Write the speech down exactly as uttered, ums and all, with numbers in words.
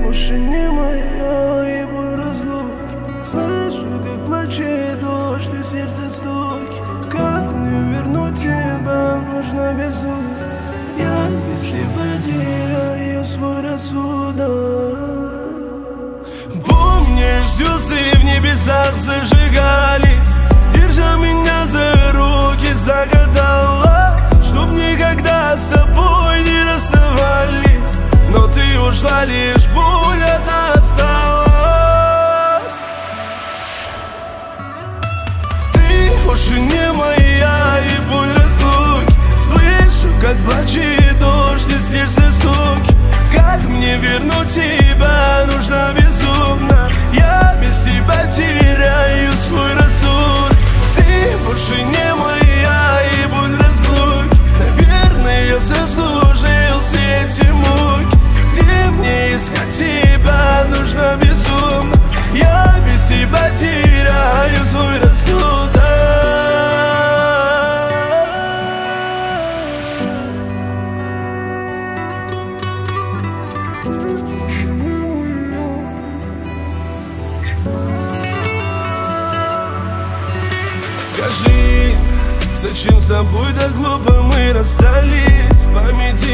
больше не моя, и боль разлуки. Слышу, как плачет дождь и сердце стуки. Как мне вернуть тебя, нужно безумно. Я, если потеряю свой рассудок. Помнишь, звезды в небесах зажигались, держа меня за руки, загадала, чтоб никогда с тобой не расставались. Но ты ушла, лишь боль одна осталась. Ты больше не моя, и боль разлуки. Слышу, как плачет дождь и сердце стуки. Как мне вернуть тебя, нужно безумно. Я без тебя теряю свой рассудок. Ты больше не моя, и боль разлуки. Наверное, я заслужил все эти муки. Где мне искать тебя, нужно безумно. Я без тебя теряю свой рассудок. Скажи, зачем с тобой так глупо мы расстались? В памяти